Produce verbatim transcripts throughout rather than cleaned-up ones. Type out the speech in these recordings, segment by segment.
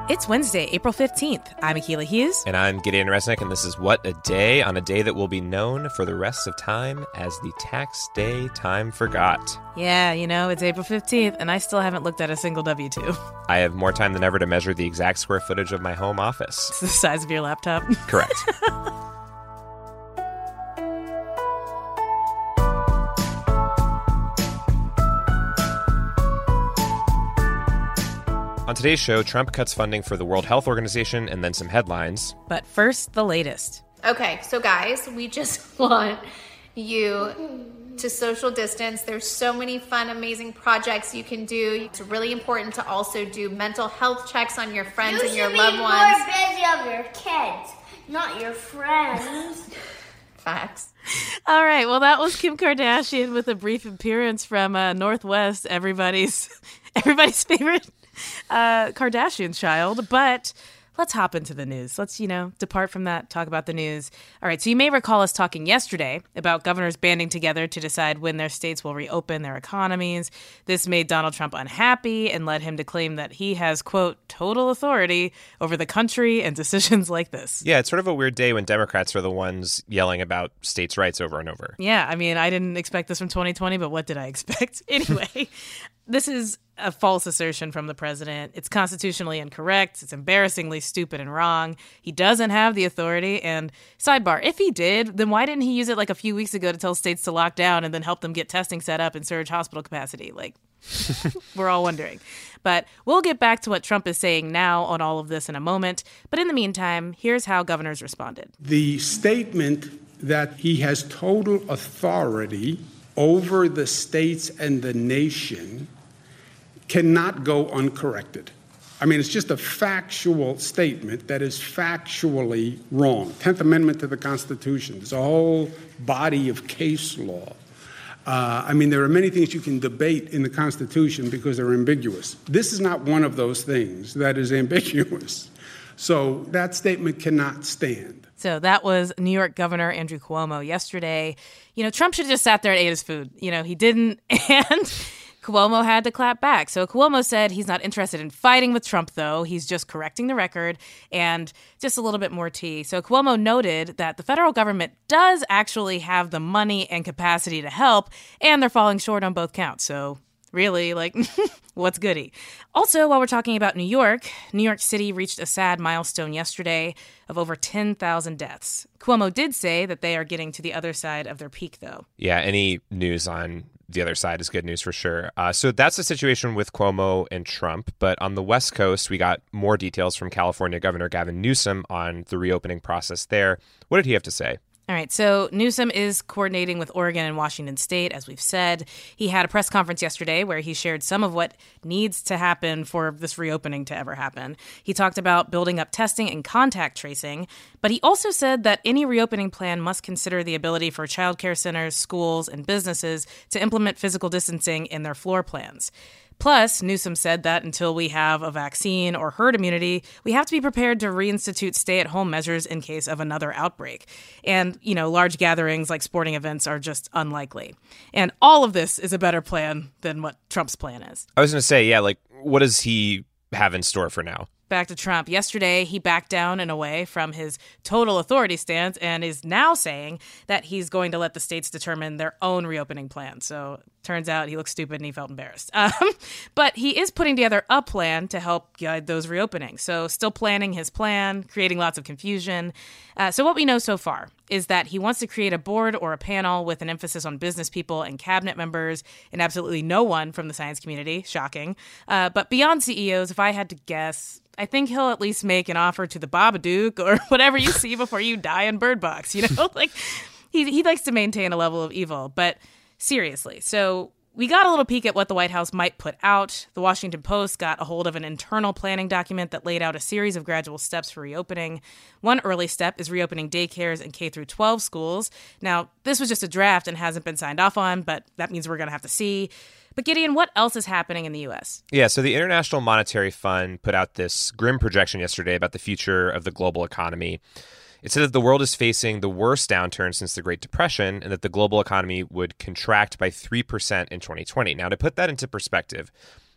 It's Wednesday, April fifteenth. I'm Akilah Hughes. And I'm Gideon Resnick, and this is What a Day, on a day that will be known for the rest of time as the tax day time forgot. Yeah, you know, it's April fifteenth, and I still haven't looked at a single W two. I have more time than ever to measure the exact square footage of my home office. It's the size of your laptop. Correct. On today's show, Trump cuts funding for the World Health Organization and then some headlines. But first, the latest. Okay, so guys, we just want you to social distance. There's so many fun, amazing projects you can do. It's really important to also do mental health checks on your friends you and your should loved be ones. more busy of your kids, not your friends. Facts. All right, well, that was Kim Kardashian with a brief appearance from uh, Northwest, everybody's everybody's favorite uh, Kardashian child. But let's hop into the news. Let's, you know, depart from that, talk about the news. All right, so you may recall us talking yesterday about governors banding together to decide when their states will reopen their economies. This made Donald Trump unhappy and led him to claim that he has, quote, total authority over the country and decisions like this. Yeah, it's sort of a weird day when Democrats are the ones yelling about states' rights over and over. Yeah, I mean, I didn't expect this from twenty twenty, but what did I expect? Anyway, this is a false assertion from the president. It's constitutionally incorrect. It's embarrassingly stupid and wrong. He doesn't have the authority. And sidebar, if he did, then why didn't he use it like a few weeks ago to tell states to lock down and then help them get testing set up and surge hospital capacity? Like, we're all wondering. But we'll get back to what Trump is saying now on all of this in a moment. But in the meantime, here's how governors responded. The statement that he has total authority over the states and the nation cannot go uncorrected. I mean, it's just a factual statement that is factually wrong. tenth Amendment to the Constitution. There's a whole body of case law. Uh, I mean, there are many things you can debate in the Constitution because they're ambiguous. This is not one of those things that is ambiguous. So that statement cannot stand. So that was New York Governor Andrew Cuomo yesterday. You know, Trump should have just sat there and ate his food. You know, he didn't, and Cuomo had to clap back. So Cuomo said he's not interested in fighting with Trump, though. He's just correcting the record and just a little bit more tea. So Cuomo noted that the federal government does actually have the money and capacity to help, and they're falling short on both counts. So really, like, what's goody? Also, while we're talking about New York, New York City reached a sad milestone yesterday of over ten thousand deaths. Cuomo did say that they are getting to the other side of their peak, though. Yeah, any news on the other side is good news for sure. Uh, so that's the situation with Cuomo and Trump. But on the West Coast, we got more details from California Governor Gavin Newsom on the reopening process there. What did he have to say? All right, so Newsom is coordinating with Oregon and Washington State, as we've said. He had a press conference yesterday where he shared some of what needs to happen for this reopening to ever happen. He talked about building up testing and contact tracing, but he also said that any reopening plan must consider the ability for childcare centers, schools, and businesses to implement physical distancing in their floor plans. Plus, Newsom said that until we have a vaccine or herd immunity, we have to be prepared to reinstitute stay-at-home measures in case of another outbreak. And, you know, large gatherings like sporting events are just unlikely. And all of this is a better plan than what Trump's plan is. I was going to say, yeah, like, what does he have in store for now? Back to Trump. Yesterday, he backed down in a way from his total authority stance and is now saying that he's going to let the states determine their own reopening plan. So turns out he looked stupid and he felt embarrassed. Um, but he is putting together a plan to help guide those reopenings. So still planning his plan, creating lots of confusion. Uh, so what we know so far is that he wants to create a board or a panel with an emphasis on business people and cabinet members and absolutely no one from the science community. Shocking. Uh, but beyond C E Os, if I had to guess, I think he'll at least make an offer to the Babadook or whatever you see before you die in Bird Box. You know, like he he likes to maintain a level of evil. But seriously, so we got a little peek at what the White House might put out. The Washington Post got a hold of an internal planning document that laid out a series of gradual steps for reopening. One early step is reopening daycares and K through twelve schools. Now, this was just a draft and hasn't been signed off on, but that means we're going to have to see. But Gideon, what else is happening in the U S? Yeah, so the International Monetary Fund put out this grim projection yesterday about the future of the global economy. It said that the world is facing the worst downturn since the Great Depression and that the global economy would contract by three percent in twenty twenty. Now, to put that into perspective,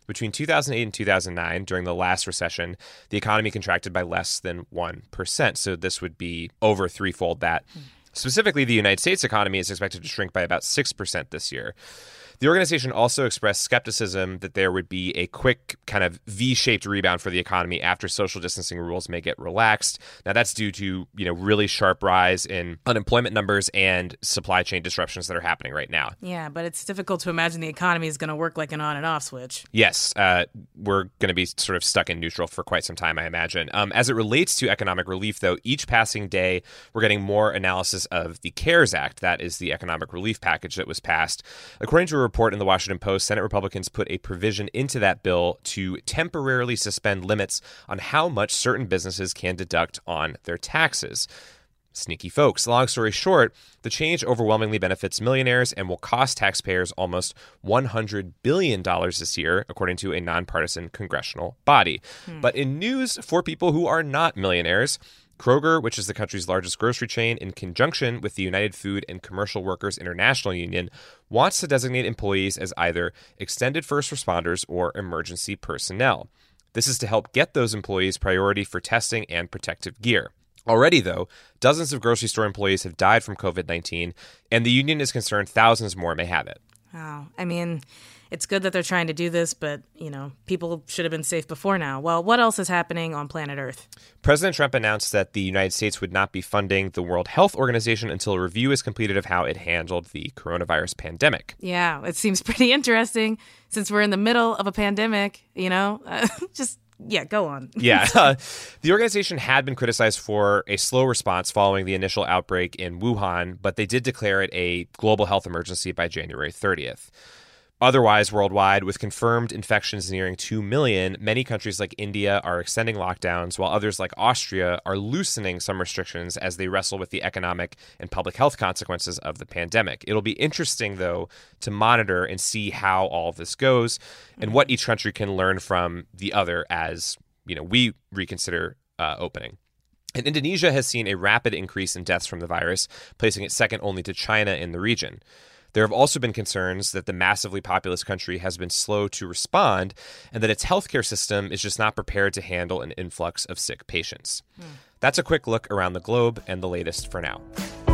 Between two thousand eight and two thousand nine, during the last recession, the economy contracted by less than one percent. So this would be over threefold that. Mm. Specifically, the United States economy is expected to shrink by about six percent this year. The organization also expressed skepticism that there would be a quick kind of V-shaped rebound for the economy after social distancing rules may get relaxed. Now, that's due to, you know, really sharp rise in unemployment numbers and supply chain disruptions that are happening right now. Yeah, but it's difficult to imagine the economy is going to work like an on and off switch. Yes, uh, we're going to be sort of stuck in neutral for quite some time, I imagine. Um, as it relates to economic relief, though, each passing day, we're getting more analysis of the CARES Act. That is the economic relief package that was passed. According to a report in the Washington Post, Senate Republicans put a provision into that bill to temporarily suspend limits on how much certain businesses can deduct on their taxes. Sneaky folks. Long story short, the change overwhelmingly benefits millionaires and will cost taxpayers almost one hundred billion dollars this year, according to a nonpartisan congressional body. Hmm. But in news for people who are not millionaires, Kroger, which is the country's largest grocery chain, in conjunction with the United Food and Commercial Workers International Union, wants to designate employees as either extended first responders or emergency personnel. This is to help get those employees priority for testing and protective gear. Already, though, dozens of grocery store employees have died from covid nineteen, and the union is concerned thousands more may have it. Wow. I mean, it's good that they're trying to do this, but, you know, people should have been safe before now. Well, what else is happening on planet Earth? President Trump announced that the United States would not be funding the World Health Organization until a review is completed of how it handled the coronavirus pandemic. Yeah, it seems pretty interesting since we're in the middle of a pandemic, you know, uh, just Yeah, go on. yeah. Uh, the organization had been criticized for a slow response following the initial outbreak in Wuhan, but they did declare it a global health emergency by January thirtieth. Otherwise, worldwide, with confirmed infections nearing two million, many countries like India are extending lockdowns, while others like Austria are loosening some restrictions as they wrestle with the economic and public health consequences of the pandemic. It'll be interesting, though, to monitor and see how all of this goes and what each country can learn from the other as, you know, we reconsider uh, opening. And Indonesia has seen a rapid increase in deaths from the virus, placing it second only to China in the region. There have also been concerns that the massively populous country has been slow to respond and that its healthcare system is just not prepared to handle an influx of sick patients. Hmm. That's a quick look around the globe and the latest for now.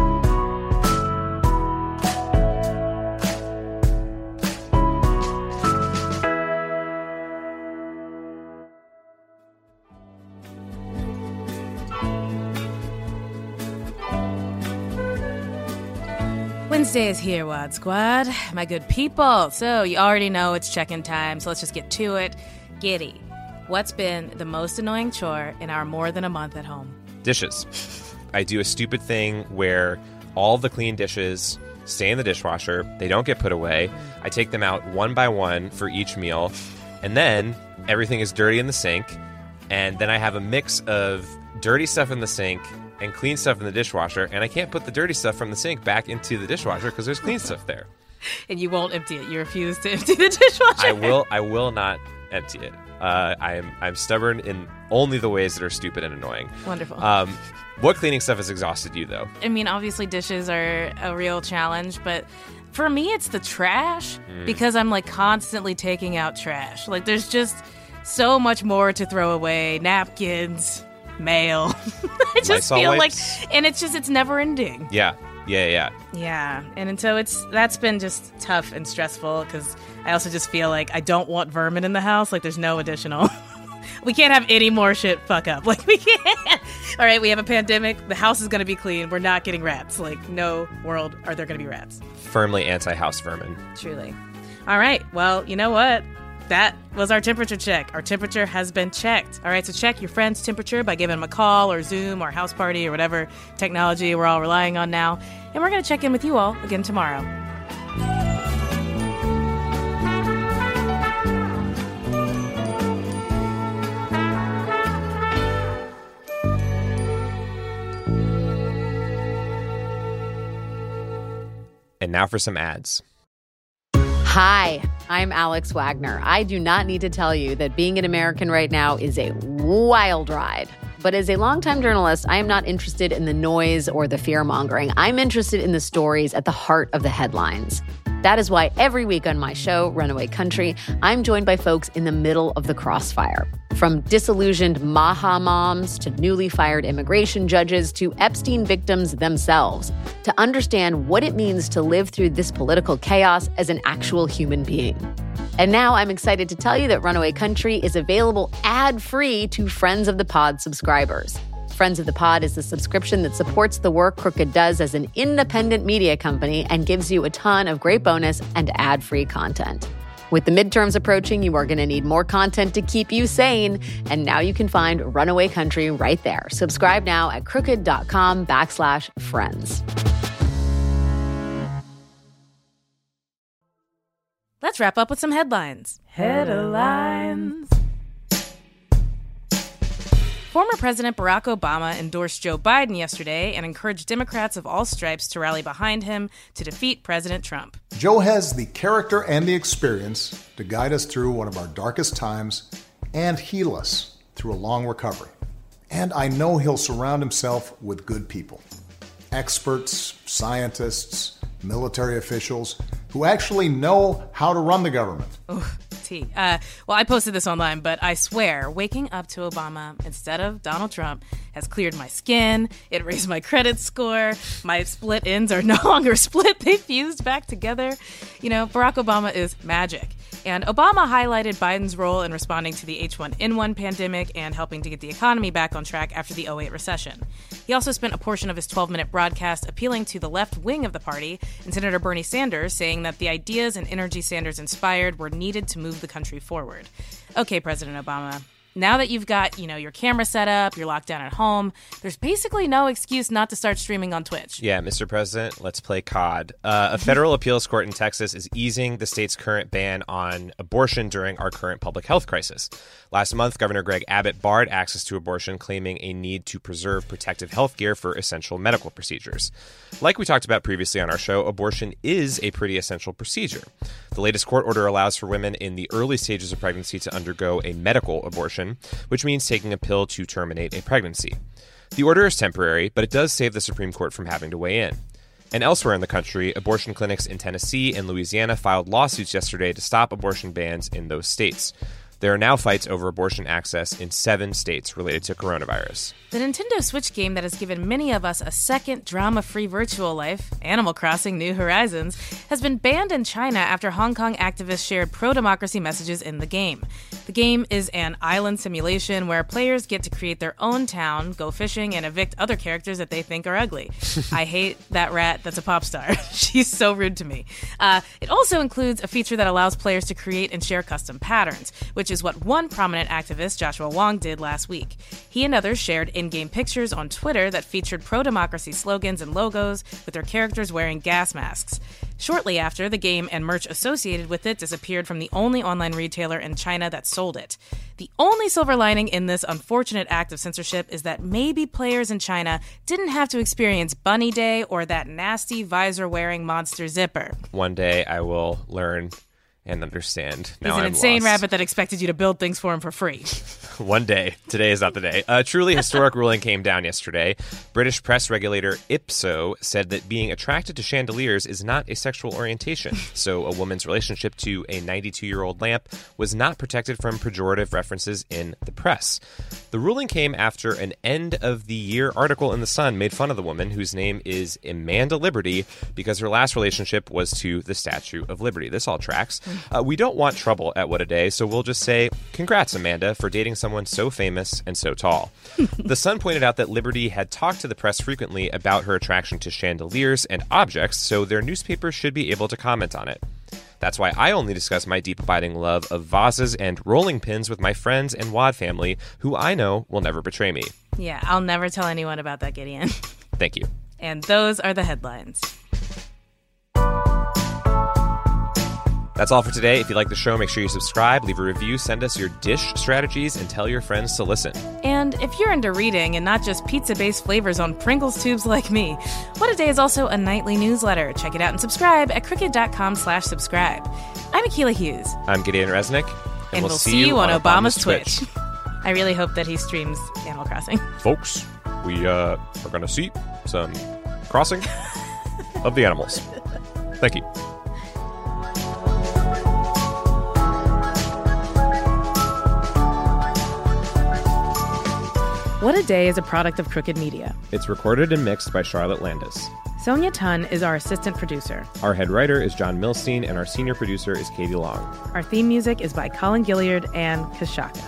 Wednesday is here, Wad Squad, my good people. So you already know it's check-in time, so let's just get to it. Giddy, what's been the most annoying chore in our more than a month at home? Dishes. I do a stupid thing where all the clean dishes stay in the dishwasher. They don't get put away. I take them out one by one for each meal, and then everything is dirty in the sink, and then I have a mix of dirty stuff in the sink and clean stuff in the dishwasher, and I can't put the dirty stuff from the sink back into the dishwasher because there's clean stuff there. And you won't empty it. You refuse to empty the dishwasher. I will. I will not empty it. Uh, I am. I'm stubborn in only the ways that are stupid and annoying. Wonderful. Um, what cleaning stuff has exhausted you, though? I mean, obviously dishes are a real challenge, but for me, it's the trash mm. because I'm like constantly taking out trash. Like there's just so much more to throw away. Napkins. Mail. I just Lysol feel wipes. like, and it's just, it's never ending. Yeah, yeah, yeah. Yeah, and, and so it's, that's been just tough and stressful because I also just feel like I don't want vermin in the house. Like there's no additional, we can't have any more shit fuck up. Like we can't. All right, we have a pandemic. The house is going to be clean. We're not getting rats. Like no world are there going to be rats. Firmly anti-house vermin. Truly. All right, well, you know what? That was our temperature check. Our temperature has been checked. All right, so check your friend's temperature by giving them a call or Zoom or house party or whatever technology we're all relying on now. And we're going to check in with you all again tomorrow. And now for some ads. Hi, I'm Alex Wagner. I do not need to tell you that being an American right now is a wild ride. But as a longtime journalist, I am not interested in the noise or the fear-mongering. I'm interested in the stories at the heart of the headlines. That is why every week on my show, Runaway Country, I'm joined by folks in the middle of the crossfire. From disillusioned Maha moms to newly fired immigration judges to Epstein victims themselves, to understand what it means to live through this political chaos as an actual human being. And now I'm excited to tell you that Runaway Country is available ad-free to Friends of the Pod subscribers. Friends of the Pod is the subscription that supports the work Crooked does as an independent media company and gives you a ton of great bonus and ad-free content. With the midterms approaching, you are going to need more content to keep you sane. And now you can find Runaway Country right there. Subscribe now at crooked.com backslash friends. Let's wrap up with some headlines. Headlines. Former President Barack Obama endorsed Joe Biden yesterday and encouraged Democrats of all stripes to rally behind him to defeat President Trump. Joe has the character and the experience to guide us through one of our darkest times and heal us through a long recovery. And I know he'll surround himself with good people. Experts, scientists, military officials who actually know how to run the government. Oh, T. Uh, well, I posted this online, but I swear, waking up to Obama instead of Donald Trump has cleared my skin. It raised my credit score. My split ends are no longer split. They fused back together. You know, Barack Obama is magic. And Obama highlighted Biden's role in responding to the H one N one pandemic and helping to get the economy back on track after the oh eight recession. He also spent a portion of his twelve-minute broadcast appealing to the left wing of the party and Senator Bernie Sanders, saying that the ideas and energy Sanders inspired were needed to move the country forward. Okay, President Obama, now that you've got, you know, your camera set up, you're locked down at home, there's basically no excuse not to start streaming on Twitch. Yeah, Mister President, let's play C O D. Uh, a federal appeals court in Texas is easing the state's current ban on abortion during our current public health crisis. Last month, Governor Greg Abbott barred access to abortion, claiming a need to preserve protective health gear for essential medical procedures. Like we talked about previously on our show, abortion is a pretty essential procedure. The latest court order allows for women in the early stages of pregnancy to undergo a medical abortion, which means taking a pill to terminate a pregnancy. The order is temporary, but it does save the Supreme Court from having to weigh in. And elsewhere in the country, abortion clinics in Tennessee and Louisiana filed lawsuits yesterday to stop abortion bans in those states. There are now fights over abortion access in seven states related to coronavirus. The Nintendo Switch game that has given many of us a second drama-free virtual life, Animal Crossing New Horizons, has been banned in China after Hong Kong activists shared pro-democracy messages in the game. The game is an island simulation where players get to create their own town, go fishing, and evict other characters that they think are ugly. I hate that rat that's a pop star. She's so rude to me. Uh, it also includes a feature that allows players to create and share custom patterns, which is what one prominent activist, Joshua Wong, did last week. He and others shared in-game pictures on Twitter that featured pro-democracy slogans and logos with their characters wearing gas masks. Shortly after, the game and merch associated with it disappeared from the only online retailer in China that sold it. The only silver lining in this unfortunate act of censorship is that maybe players in China didn't have to experience Bunny Day or that nasty visor-wearing monster zipper. One day I will learn and understand. Now He's an I'm insane lost. rabbit that expected you to build things for him for free. One day. Today is not the day. A truly historic ruling came down yesterday. British press regulator Ipso said that being attracted to chandeliers is not a sexual orientation. So a woman's relationship to a ninety-two-year-old lamp was not protected from pejorative references in the press. The ruling came after an end-of-the-year article in The Sun made fun of the woman, whose name is Amanda Liberty, because her last relationship was to the Statue of Liberty. This all tracks. Uh, we don't want trouble at What a Day, so we'll just say, congrats, Amanda, for dating someone so famous and so tall. The Sun pointed out that Liberty had talked to the press frequently about her attraction to chandeliers and objects, so their newspaper should be able to comment on it. That's why I only discuss my deep abiding love of vases and rolling pins with my friends and Wad family, who I know will never betray me. Yeah, I'll never tell anyone about that, Gideon. Thank you. And those are the headlines. That's all for today. If you like the show, make sure you subscribe, leave a review, send us your dish strategies, and tell your friends to listen. And if you're into reading and not just pizza-based flavors on Pringles tubes like me, What a Day is also a nightly newsletter. Check it out and subscribe at crooked.com slash subscribe. I'm Akilah Hughes. I'm Gideon Resnick. And, And we'll, we'll see you on Obama's, Obama's Twitch. Twitch. I really hope that he streams Animal Crossing. Folks, we uh, are going to see some crossing of the animals. Thank you. What a Day is a product of Crooked Media. It's recorded and mixed by Charlotte Landis. Sonia Tun is our assistant producer. Our head writer is John Milstein, and our senior producer is Katie Long. Our theme music is by Colin Gilliard and Kashaka.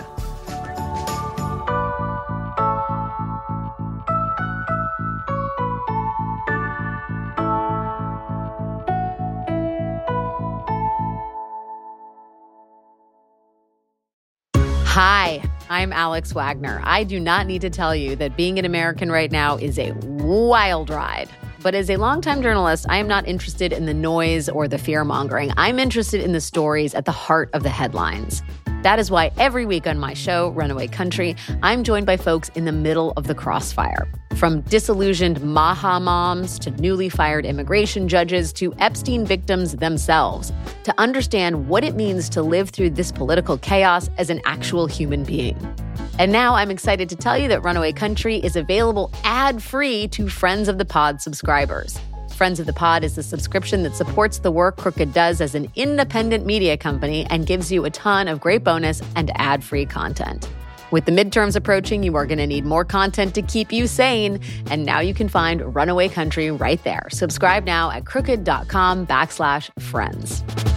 Hi, I'm Alex Wagner. I do not need to tell you that being an American right now is a wild ride. But as a longtime journalist, I am not interested in the noise or the fear-mongering. I'm interested in the stories at the heart of the headlines. That is why every week on my show, Runaway Country, I'm joined by folks in the middle of the crossfire. From disillusioned Maha moms to newly fired immigration judges to Epstein victims themselves, to understand what it means to live through this political chaos as an actual human being. And now I'm excited to tell you that Runaway Country is available ad-free to Friends of the Pod subscribers. Friends of the Pod is the subscription that supports the work Crooked does as an independent media company and gives you a ton of great bonus and ad-free content. With the midterms approaching, you are going to need more content to keep you sane. And now you can find Runaway Country right there. Subscribe now at crooked.com backslash friends.